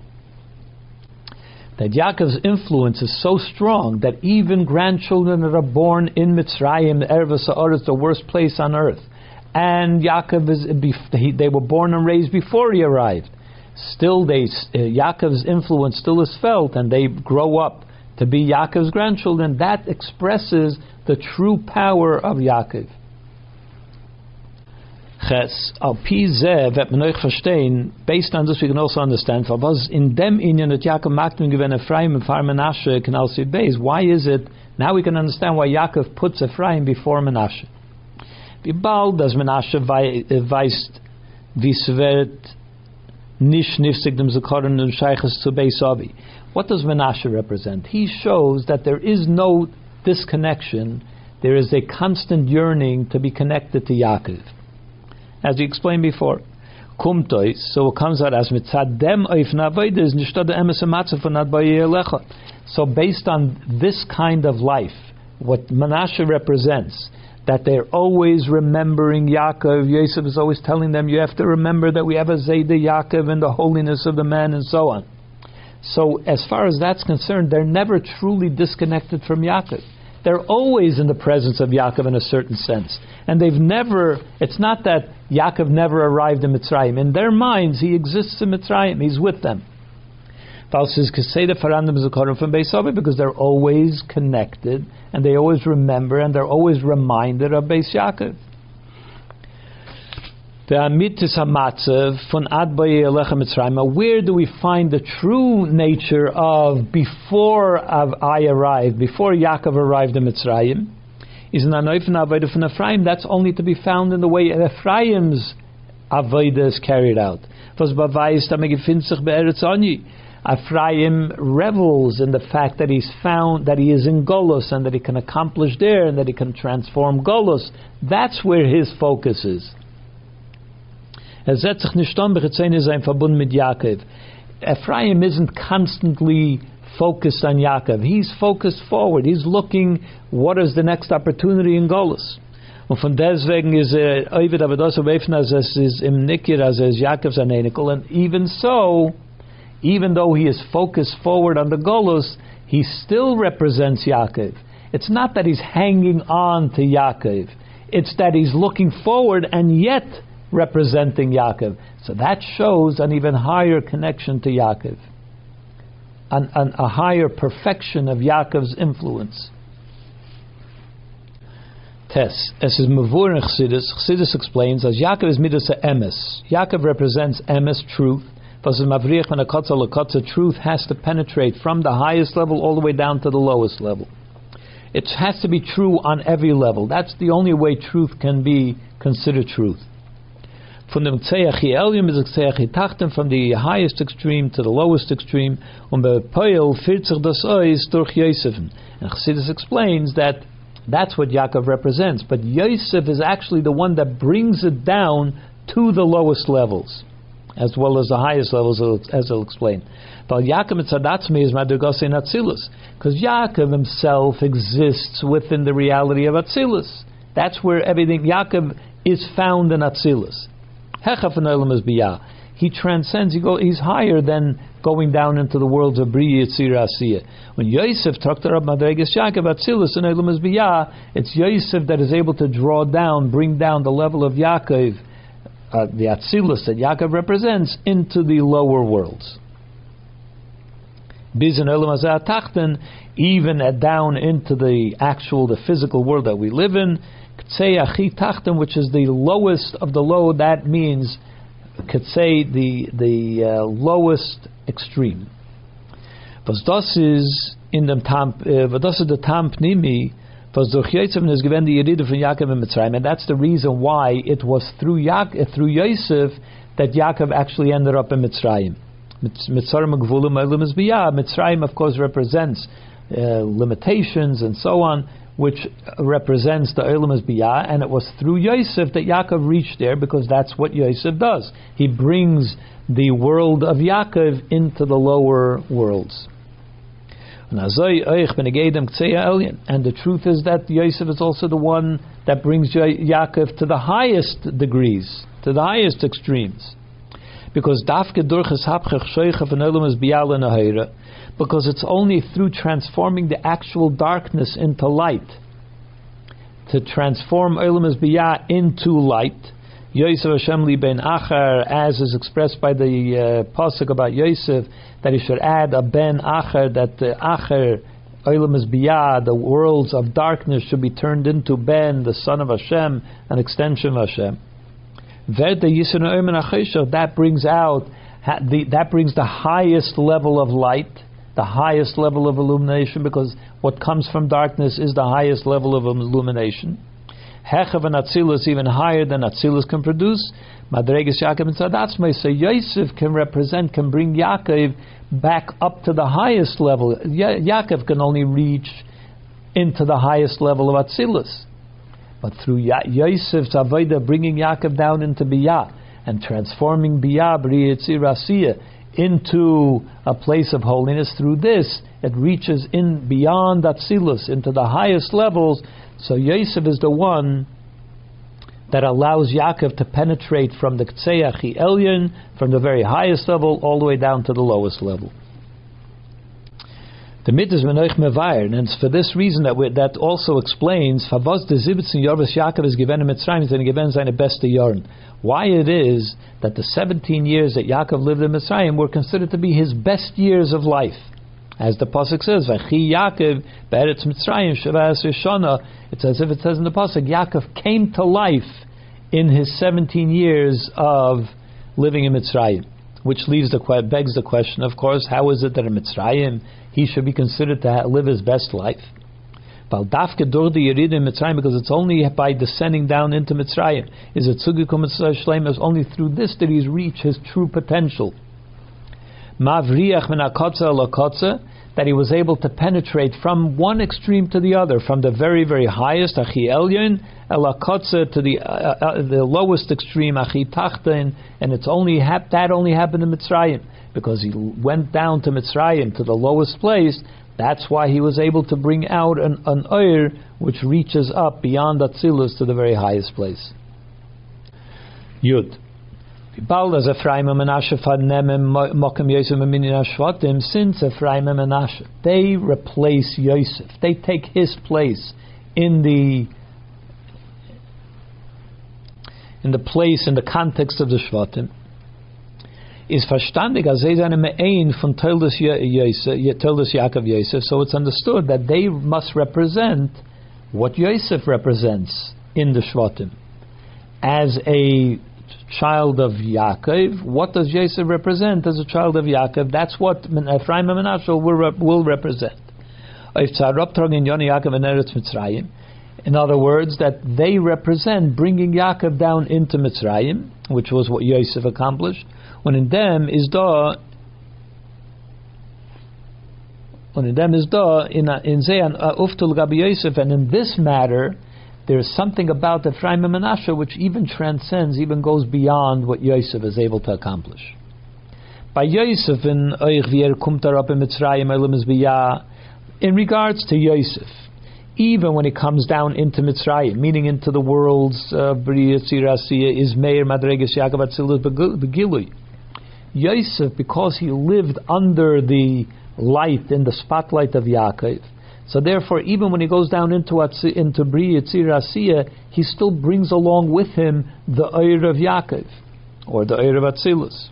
[SPEAKER 1] That Yaakov's influence is so strong that even grandchildren that are born in Mitzrayim, Erev Sa'aretz, the worst place on earth, and Yaakov is, they were born and raised before he arrived, still they, uh, Yaakov's influence still is felt, and they grow up to be Yaakov's grandchildren. That expresses the true power of Yaakov. Ches, al pi zeh, vet men euch verstehen, based on this we can also understand, was in dem inyan that Yaakov maktim given Ephraim and Far Menashe can also base. Why is it, now we can understand why Yaakov puts Ephraim before Menashe. Wie bald das Menashe weist, wie es wird nicht nifzig dem Zekoren und Sheiches zu Beis Avi. What does Menashe represent? He shows that there is no disconnection, there is a constant yearning to be connected to Yaakov. As we explained before, kumtois, so it comes out as mitzad dem oifna avodas nishtad emes matzah for not by yelecha. So based on this kind of life, what Menashe represents, that they're always remembering Yaakov. Yosef is always telling them, you have to remember that we have a Zayda Yaakov and the holiness of the man and so on. So as far as that's concerned, they're never truly disconnected from Yaakov. They're always in the presence of Yaakov in a certain sense. And they've never, it's not that Yaakov never arrived in Mitzrayim. In their minds, he exists in Mitzrayim. He's with them. Because they're always connected, and they always remember, and they're always reminded of Beis Yaakov. Where do we find the true nature of before of I arrived, before Yaakov arrived in Mitzrayim? Is an anoifen avodah from Ephraim. That's only to be found in the way Ephraim's avodah is carried out. Ephraim revels in the fact that he's found that he is in Golus and that he can accomplish there and that he can transform Golus. That's where his focus is. Ephraim isn't constantly focused on Yaakov. He's focused forward. He's looking, what is the next opportunity in Golus? Und von deswegen is Ovid Avodas Ubeifna as is im Nikir as is Yaakov's Anenikol. And even so, even though he is focused forward on the Golus, he still represents Yaakov. It's not that he's hanging on to Yaakov. It's that he's looking forward and yet representing Yaakov. So that shows an even higher connection to Yaakov. An, an, a higher perfection of Yaakov's influence. Tes, as is Mavur in Chassidus, Chassidus explains, as Yaakov is midas emes. Yaakov represents emes, truth. Truth has to penetrate from the highest level all the way down to the lowest level. It has to be true on every level. That's the only way truth can be considered truth. From the from the highest extreme to the lowest extreme. And Chassidus explains that that's what Yaakov represents. But Yosef is actually the one that brings it down to the lowest levels, as well as the highest levels, as I'll explain. Because Yaakov himself exists within the reality of Atzilus. That's where everything, Yaakov is found in Atzilus. He transcends, he go, he's higher than going down into the worlds of Bria, Yitzir, Asiyah. When Yosef talked about Madregas Yaakov Atzilus and Elam Biyah, it's Yosef that is able to draw down, bring down the level of Yaakov, uh, the Atzilus that Yaakov represents, into the lower worlds. Bizan Elam Tachten, even at down into the actual, the physical world that we live in, which is the lowest of the low, that means could say the the uh, lowest extreme. Was das is in dem Tam, was das ist der Tam Pnimi, was durch Yosef is given the Yerida from Yaakov in Mitzrayim, and that's the reason why it was through Yaakov, through Yosef that Yaakov actually ended up in Mitzrayim. Mitzrayim Mitzrayim, of course, represents uh, limitations and so on, which represents the Olam Biyah, and it was through Yosef that Yaakov reached there, because that's what Yosef does. He brings the world of Yaakov into the lower worlds. And the truth is that Yosef is also the one that brings Yaakov to the highest degrees, to the highest extremes. Because because it's only through transforming the actual darkness into light, to transform Olam Biyah into light. Yosef Hashem li ben Achar, as is expressed by the uh, pasuk about Yosef, that he should add a ben Achar, that the Achar, Olam Biyah, the worlds of darkness, should be turned into Ben, the son of Hashem, an extension of Hashem. That brings out, that brings the highest level of light, the highest level of illumination, because what comes from darkness is the highest level of illumination. Hechav and Atzilus, even higher than Atzilus can produce. Madregas Yaakov and Tzadatzmai, so Yosef can represent, can bring Yaakov back up to the highest level. Ya- Yaakov can only reach into the highest level of Atzilus. But through ya- Yosef's Avodah, bringing Yaakov down into Biyah, and transforming Biyah, B'ri Yitzir Asiyah, into a place of holiness, through this, it reaches in beyond Atzilus, into the highest levels. So Yosef is the one that allows Yaakov to penetrate from the Ktseach Elyon, from the very highest level, all the way down to the lowest level. The mit is menoich mevayer, and it's for this reason that we, that also explains Favos de Zibitzin Yorvas Yaakov is given in Mitzrayim, and given seine beste Yorn. Why it is that the seventeen years that Yaakov lived in Mitzrayim were considered to be his best years of life. As the pasuk says, Vachi Yaakov be'eretz Mitzrayim sheva shana. It's as if it says in the pasuk, Yaakov came to life in his seventeen years of living in Mitzrayim, which leaves the begs the question, of course, how is it that in Mitzrayim he should be considered to live his best life? Because it's only by descending down into Mitzrayim is it Tzugikum Mitzrayim, is only through this that he's reached his true potential. Mavriach min hakotza lakotza, that he was able to penetrate from one extreme to the other, from the very, very highest Achi Elyon elakotza to the uh, uh, the lowest extreme Achi Tachton, and it's only hap- that only happened in Mitzrayim. because he went down to Mitzrayim, to the lowest place. That's why he was able to bring out an, an oir which reaches up beyond Atzilus to the very highest place. Yud. Since Ephraim and Menashe, they replace Yosef, they take his place in the in the place, in the context of the Shvatim, is verstandig as they seine Me'ein von Toldos Yaakov Yosef. So it's understood that they must represent what Yosef represents in the Shvatim. As a child of Yaakov, what does Yosef represent as a child of Yaakov? That's what Ephraim and Menashe will, will represent. In other words, that they represent bringing Yaakov down into Mitzrayim, which was what Yosef accomplished. When in them is da, when in them is da in in Zeyan Uftul Gabi Yosef, and in this matter, there is something about Ephraim and Menashe which even transcends, even goes beyond what Yosef is able to accomplish. By Yosef in Oich Vier Kumtar in Mitzrayim Elam is Biyah, in regards to Yosef, even when it comes down into Mitzrayim, meaning into the world's Bria Tzira Asiya, is Meir Madreges Yaakov Atzilus Begilui. Yosef, because he lived under the light, in the spotlight of Yaakov, so therefore, even when he goes down into into Bria Tzira Asiya, he still brings along with him the Oir of Yaakov, or the Oir of Atzilus,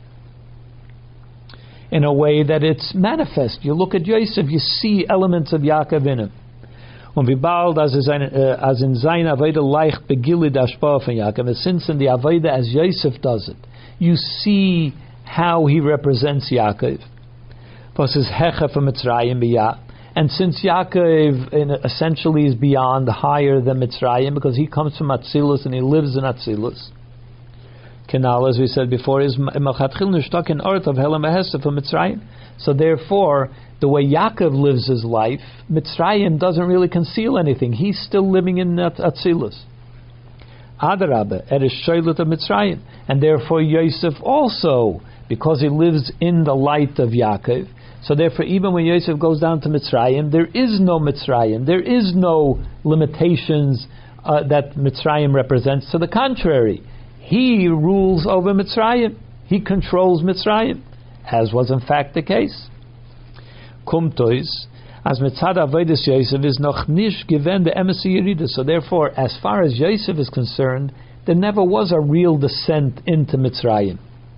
[SPEAKER 1] in a way that it's manifest. You look at Yosef, you see elements of Yaakov in him. Und wie bald as in sein Avodah leicht begilid Ashpa von Yaakov, and since in the Avodah as Yosef does it, you see how he represents Yaakov. Was his hecha from Mitzrayim biyah, and since Yaakov in, essentially is beyond, higher than Mitzrayim, because he comes from Atzilus and he lives in Atzilus. Kenal, as we said before, is Malchatchil Nishtak in Ort of Helam Behesef from Mitzrayim. So therefore, the way Yaakov lives his life, Mitzrayim doesn't really conceal anything. He's still living in Atzilus. Adarabah, er is Shoilut of Mitzrayim. And therefore Yosef also, because he lives in the light of Yaakov, so therefore even when Yosef goes down to Mitzrayim, there is no Mitzrayim. There is no limitations uh, that Mitzrayim represents. To the contrary, he rules over Mitzrayim. He controls Mitzrayim, as was in fact the case. Kumtois, as mitzad avodas Yosef is noch nish given the emesi yerida. So therefore, as far as Yosef is concerned, there never was a real descent into Mitzrayim.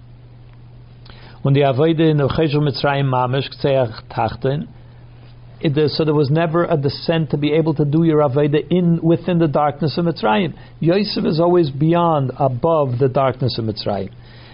[SPEAKER 1] When the avodah in the Cheshul Mitzrayim mamish k'tzeach tachten, so there was never a descent to be able to do your avodah in within the darkness of Mitzrayim. Yosef is always beyond, above the darkness of Mitzrayim.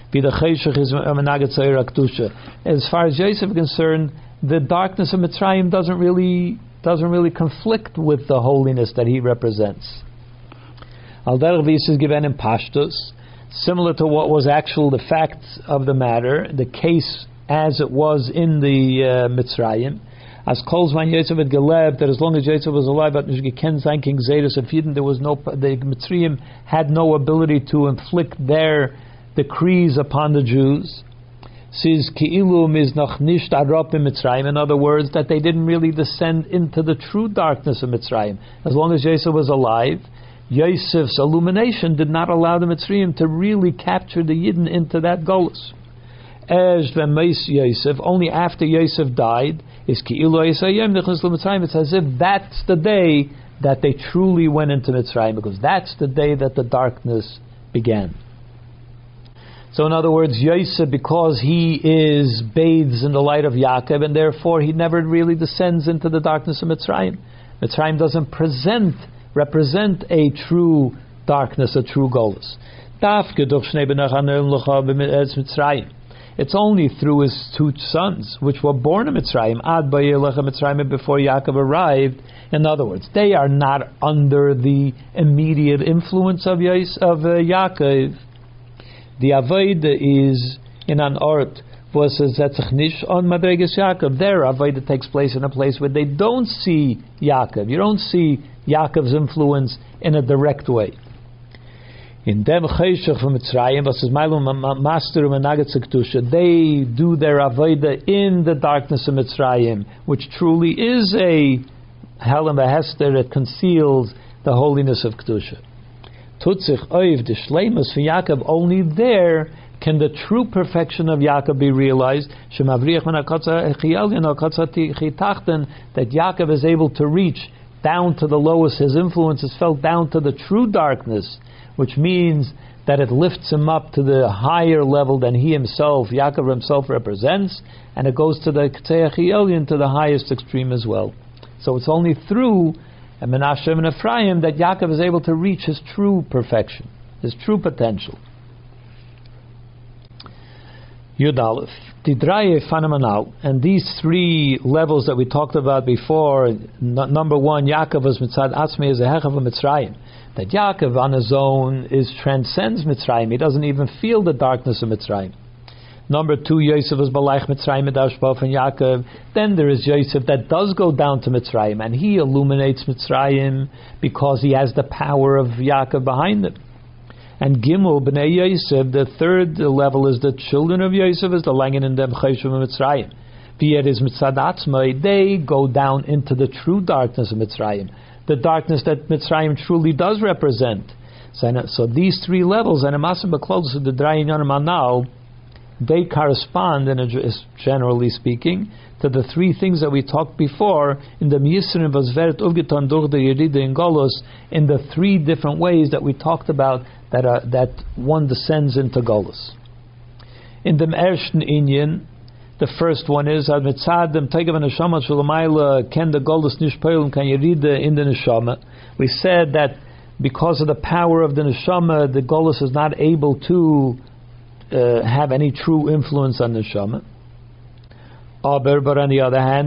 [SPEAKER 1] As far as Yosef is concerned, the darkness of Mitzrayim doesn't really doesn't really conflict with the holiness that he represents. Al derech wie es is given in Pashtus, similar to what was actual the facts of the matter, the case as it was in the uh, Mitzrayim. As Kolzman Yosef had gelebt, that as long as Yosef was alive, but King Zedus of Yidden, there was no, the Mitzrayim had no ability to inflict their decrees upon the Jews. Says Ki'ilum is noch nicht arop in Mitzrayim. In other words, that they didn't really descend into the true darkness of Mitzrayim. As long as Yosef was alive, Yosef's illumination did not allow the Mitzrayim to really capture the Yidden into that golus. As v'meis Yosef, only after Yosef died, is Ki'ilu Yisayim nechnas l'Mitzrayim. It's as if that's the day that they truly went into Mitzrayim, because that's the day that the darkness began. So in other words, Yosef, because he is bathes in the light of Yaakov, and therefore he never really descends into the darkness of Mitzrayim. Mitzrayim doesn't present, represent a true darkness, a true golus. It's only through his two sons, which were born in Mitzrayim, Ad Mitzrayim, before Yaakov arrived. In other words, they are not under the immediate influence of, Yos, of uh, Yaakov. The Avodah is in an art versus Zetzachnish on Madreges Yaakov. Their Avodah takes place in a place where they don't see Yaakov. You don't see Yaakov's influence in a direct way. In dem cheshach from Mitzrayim, was is Mailum Master Menaget Kedusha, they do their avodah in the darkness of Mitzrayim, which truly is a Helam Behester that conceals the holiness of Kedusha. Tutzich oiv the shleimus for Yaakov, only there can the true perfection of Yaakov be realized. That Yaakov is able to reach down to the lowest, his influence is felt down to the true darkness, which means that it lifts him up to the higher level than he himself, Yaakov himself, represents, and it goes to the K'tei Elyon, to the highest extreme as well. So it's only through Menashe and Ephraim that Yaakov is able to reach his true perfection, his true potential. Yud Aleph, Tidraye Phenomenal, and these three levels that we talked about before. N- number one, Yaakov is Mitzad Atzmi is a Hechav of Mitzrayim. That Yaakov on his own is transcends Mitzrayim. He doesn't even feel the darkness of Mitzrayim. Number two, Yosef is Balaich Mitzrayim Edashba from Yaakov. Then there is Yosef that does go down to Mitzrayim, and he illuminates Mitzrayim because he has the power of Yaakov behind him. And Gimel B'nei Yosef, the third level is the children of Yosef, is the Langen and Dem Cheshuv of Mitzrayim. V'yet is Mitzad Atzmai, they go down into the true darkness of Mitzrayim, the darkness that Mitzrayim truly does represent. So, so these three levels, and Amasim B'Klodus of the Drayin Yonim now, they correspond, in a, generally speaking, to the three things that we talked before in the Yisrin Vazveret Uvgeton Durch the Yerida in Golos, in the three different ways that we talked about that are, that one descends into Golos. In the Ershten Inyan, the first one is Ad Mitzad Dem Tegev Neshama Shulamayla Ken the Golos Nishpeilum Kan Yerida in the Neshama. We said that because of the power of the Neshama, the Golos is not able to Uh, have any true influence on the Neshama. Aber, but on the other hand,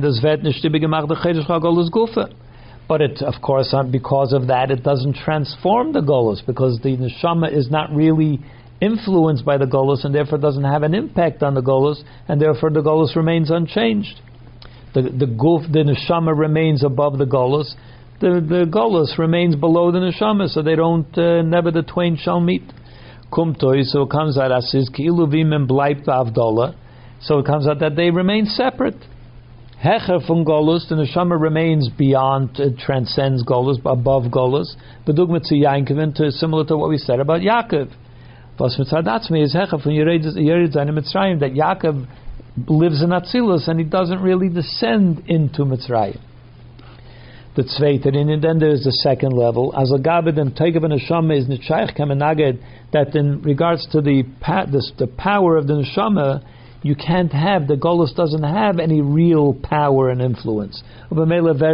[SPEAKER 1] but it, of course, because of that, it doesn't transform the Golos, because the Neshama is not really influenced by the Golos, and therefore doesn't have an impact on the Golos, and therefore the Golos remains unchanged. The the Guf, the Neshama remains above the Golos. The the Golos remains below the Neshama, so they don't uh, never the twain shall meet. Kumtoi, so it comes out as is Ki'ilu v'imem bleibt avdola. So it comes out that they remain separate. Hecher from Golus, the Neshama remains beyond, it transcends Golus, above Golus. Bedugma to Yankov, to similar to what we said about Yaakov. Was Mitzad Atzmi is Hecher from Yerid Zayin Mitzrayim, that Yaakov lives in Atzilus and he doesn't really descend into Mitzrayim. The Tzveiter, and then there is the second level. As a Gabed and Tegev and Neshama is Nishayach Kamenaged, that in regards to the, the the power of the Neshama, you can't have, the Golus doesn't have any real power and influence. And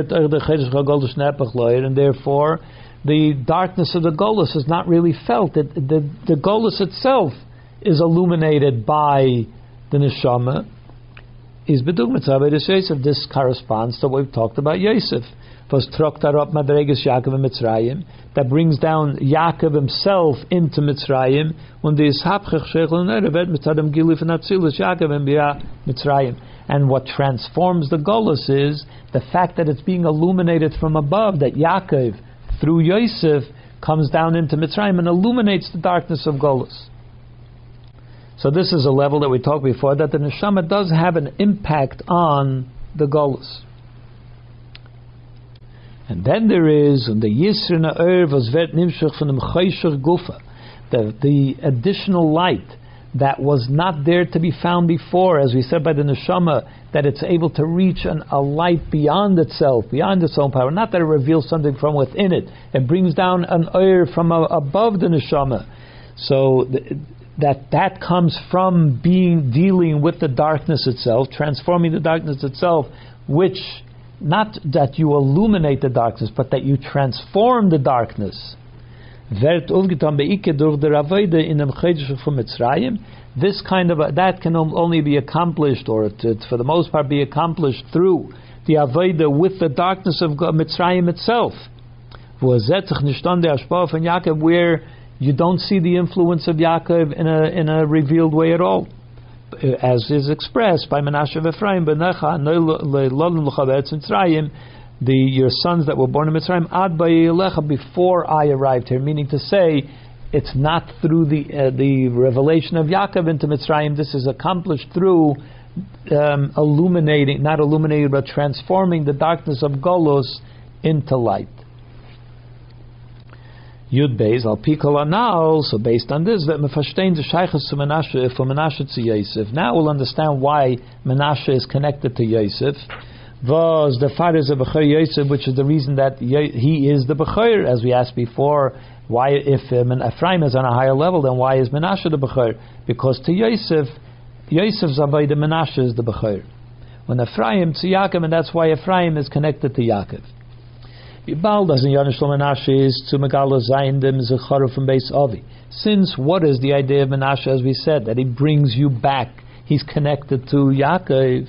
[SPEAKER 1] therefore, the darkness of the Golus is not really felt. It, the, the Golus itself is illuminated by the Neshama. Is Yosef. This corresponds to what we've talked about Yosef. Was Troktarot Madreges Yaakov in Mitzrayim, that brings down Yaakov himself into Mitzrayim, when the Ishapchech Shechel Nerevet Mitzadam Gilif and Atzilus Yaakov and Bia Mitzrayim. And what transforms the Golus is the fact that it's being illuminated from above, that Yaakov, through Yosef, comes down into Mitzrayim and illuminates the darkness of Golus. So this is a level that we talked before, that the Neshama does have an impact on the Golus. And then there is the Yisrin Ha'er was vet nimshach from the Cheshach Gufa, the the additional light that was not there to be found before, as we said by the Neshama, that it's able to reach an, a light beyond itself, beyond its own power. Not that it reveals something from within it; it brings down an Ha'er from a, above the Neshama. So th- that that comes from being dealing with the darkness itself, transforming the darkness itself, which. Not that you illuminate the darkness, but that you transform the darkness. This kind of a, that can only be accomplished, or to, for the most part, be accomplished through the avodah with the darkness of Mitzrayim itself. Where you don't see the influence of Yaakov in a in a revealed way at all, as is expressed by Menashe of Ephraim, the your sons that were born in Mitzrayim, ad before I arrived here, meaning to say, it's not through the uh, the revelation of Yaakov into Mitzrayim. This is accomplished through um, illuminating, not illuminating, but transforming the darkness of Golos into light. Yud Beis al Pikol Anal. So based on this, that Mefashtein the Shaychus to Menashe for Menashe to Yosef. Now we'll understand why Menashe is connected to Yosef. Was the fathers of Bechor Yosef, which is the reason that he is the Bechor, as we asked before. Why, if um, Ephraim is on a higher level, then why is Menashe the Bechor? Because to Yosef, Yosef's avodah Menashe is the Bechor. When Ephraim to Yaakov, and that's why Ephraim is connected to Yaakov. Since what is the idea of Menashe, as we said, that he brings you back, he's connected to Yaakov,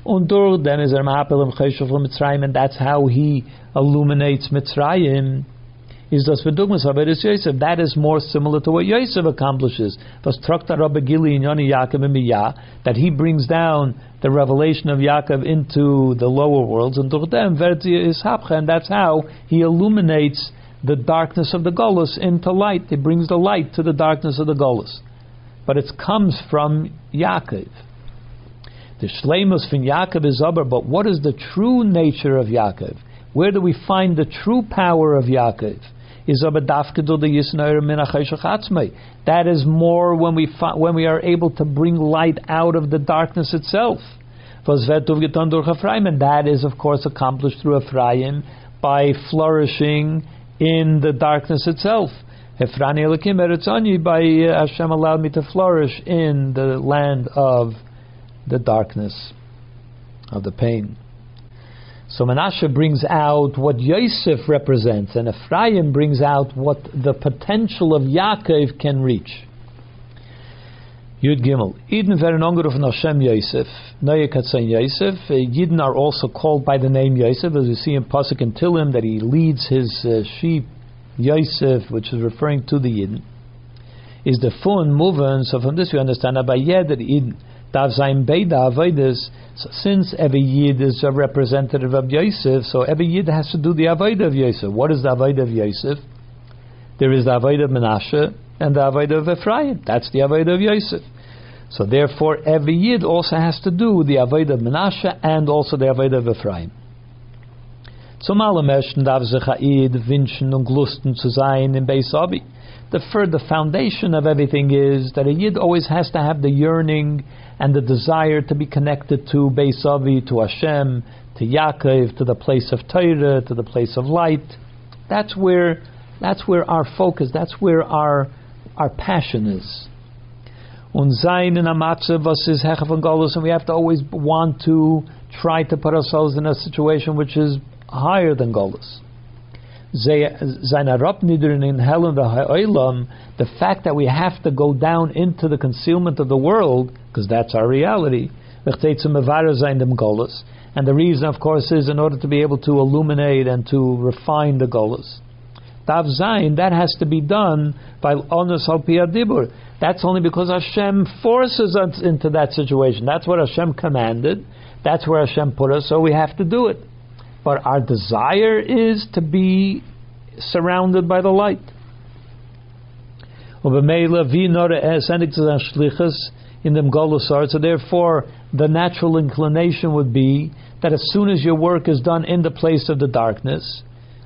[SPEAKER 1] and that's how he illuminates Mitzrayim. Is das Bedugmas Avodas Yosef? That is more similar to what Yosef accomplishes. That he brings down the revelation of Yaakov into the lower worlds, and that's how he illuminates the darkness of the Golus into light. He brings the light to the darkness of the Golus. But it comes from Yaakov. The Shleimus from Yaakov is aber, but what is the true nature of Yaakov? Where do we find the true power of Yaakov? That is more when we fi- when we are able to bring light out of the darkness itself. And that is, of course, accomplished through Ephraim by flourishing in the darkness itself. By Hashem allowed me to flourish in the land of the darkness, of the pain. So Menashe brings out what Yosef represents, and Ephraim brings out what the potential of Yaakov can reach. Yud Gimel. Eden werden angerufen Hashem Yosef. Neue Katzain Yosef. Yidden are also called by the name Yosef, as we see in Pasuk and Tilim, that he leads his uh, sheep, Yosef, which is referring to the Yidden. Is the fun moving, so from this we understand that by Yed that Yidden, Dav Zayin Beida Avodas. So since every Yid is a representative of Yosef, so every Yid has to do the Avodah of Yosef. What is the Avodah of Yosef? There is the Avodah of Menashe and the Avodah of Ephraim. That's the Avodah of Yosef. So therefore, every Yid also has to do the Avodah of Menashe and also the Avodah of Ephraim. Zum allermeisten darf sich ein Yid wünschen und glusten zu sein in Beis Abi. The third, the foundation of everything is that a Yid always has to have the yearning and the desire to be connected to Beis Avi, to Hashem, to Yaakov, to the place of Torah, to the place of light. That's where, that's where our focus, that's where our our passion is. Und sein in amatze was is hecha von Golus, and we have to always want to try to put ourselves in a situation which is higher than Golus. The fact that we have to go down into the concealment of the world, because that's our reality, and the reason, of course, is in order to be able to illuminate and to refine the Golus. That has to be done by Onus al Pi Adibur. That's only because Hashem forces us into that situation. That's what Hashem commanded. That's where Hashem put us, so we have to do it. But our desire is to be surrounded by the light. So therefore, the natural inclination would be that as soon as your work is done in the place of the darkness,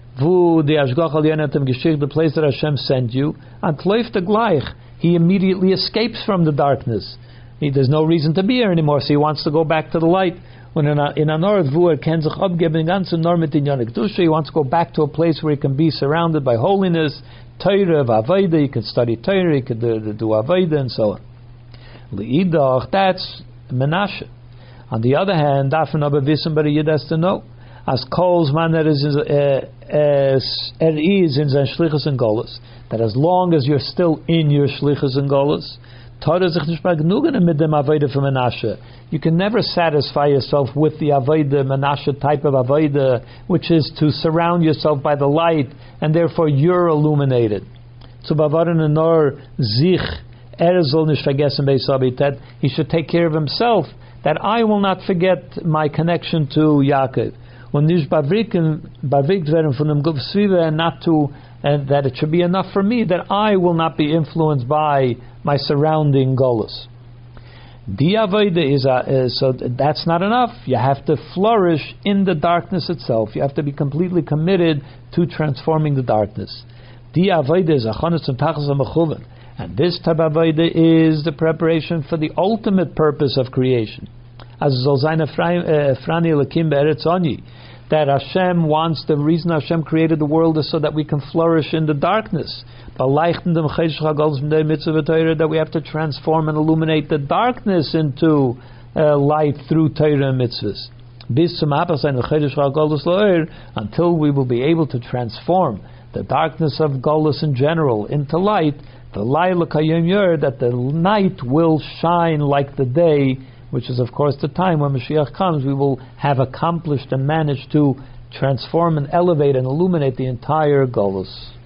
[SPEAKER 1] the place that Hashem sent you, he immediately escapes from the darkness. He, there's no reason to be here anymore, so he wants to go back to the light. When in a in a north vuer ken sich abgeben ganze normit in yone kedusha, he wants to go back to a place where he can be surrounded by holiness, Torah, Avodah. He can study Torah, he can do, do Avodah, and so on. Leidach, that's Menashe. On the other hand, dafen aber wissen, but a Yid has to know, as Kol's man that is as er is in sein shlichus and golus, that as long as you're still in your shlichus and golus, you can never satisfy yourself with the Avodah Menashe type of Avodah, which is to surround yourself by the light, and therefore you're illuminated. That he should take care of himself, that I will not forget my connection to Yaakov. und nicht bewegt werden von dem Gufsvive, and not to, and that it should be enough for me that I will not be influenced by my surrounding Golus. The avodah is a, uh, so that's not enough. You have to flourish in the darkness itself. You have to be completely committed to transforming the darkness. The avodah is a chonis and tachas mechuven, and this type of avodah is the preparation for the ultimate purpose of creation. As zol zayin efrani elokim be'eretz oni, that Hashem wants, the reason Hashem created the world is so that we can flourish in the darkness. That we have to transform and illuminate the darkness into uh, light through Torah and mitzvahs. Until we will be able to transform the darkness of Golus in general into light, the Laila Kayom Yer, that the night will shine like the day, which is of course the time when Mashiach comes. We will have accomplished and managed to transform and elevate and illuminate the entire Golus.